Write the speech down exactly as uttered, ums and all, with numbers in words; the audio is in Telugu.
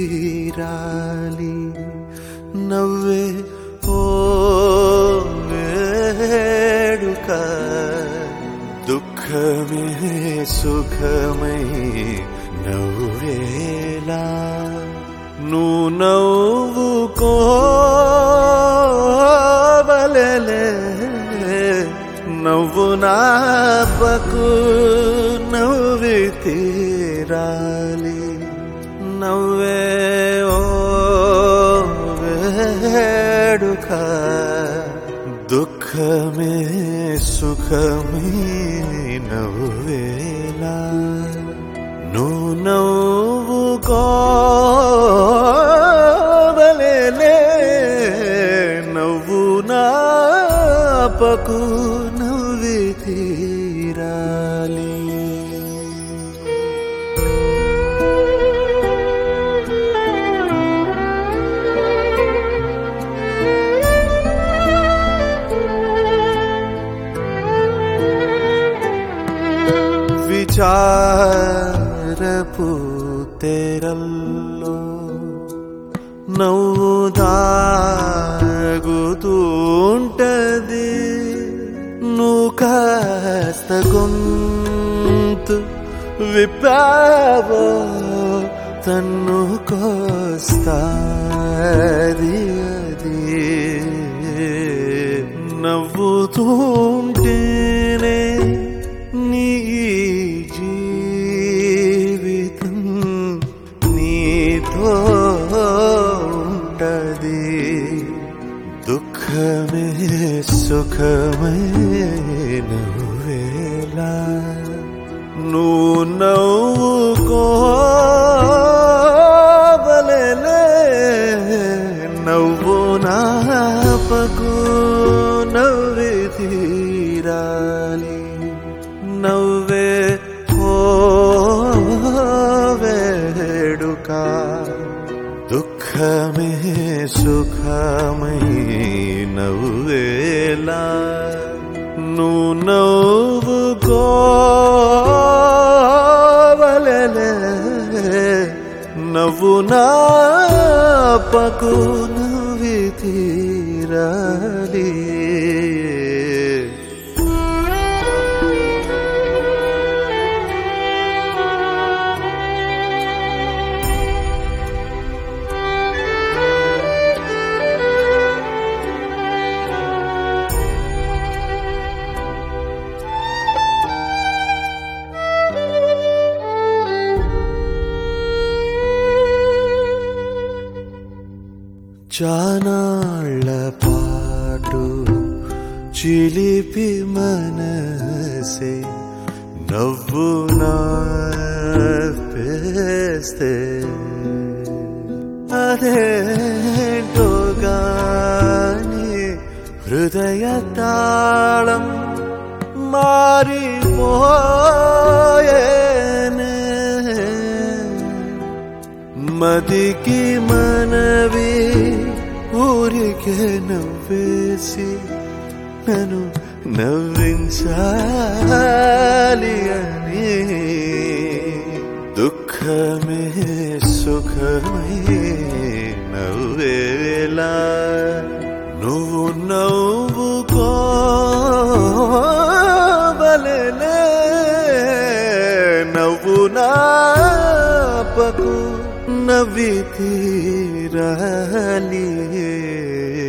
తీరాలి నవ్వే ఓ వేడుక దుఃఖమే సుఖమై నవ్వేలా నువ్వు నవ్వుకోవలెలే నవ్వు నాపకు నవ్వి తీరాలి నవ్వే ఓ వేడుక దుఃఖమే సుఖమే నవ్వేలా నువ్వు నవ్వుకోవలెలే నవ్వు నాపకు నవ్వి తీరాలి విచారపు తెరల్లో నవ్వు దాగుతుంటది నువ్వు కాస్త గొంతు విప్పావో తన్ను కోస్తాది అది నవ్వుతుంటేనే నీ జీవితం నీతో ఉంటది దుఃఖమే సుఖమే నవ్వేలా నువ్వు నవ్వుకోవలెలే నవ్వు నాపకు నవ్వి తీరాలి నవ్వే ఓ వేడుక దుఃఖమే సుఖమై నవ్వేలా నువ్వు నవ్వుకోవలెలే నవ్వు నాపకు నవ్వి తీరాలి చానాళ్ళ పాటు చిలిపి మనసే నవ్వు నాపేస్తే అదేంటో గాని హృదయ తాళం మారిపోయేనే మదికి మనవి ఊరికే నవ్వేసి నన్ను నవ్వించాలి అని దుఃఖమే సుఖమై నవ్వేలా నువ్వు నవ్వుకోవలెలే నవ్వు నాపకు నవ్వి తీరాలి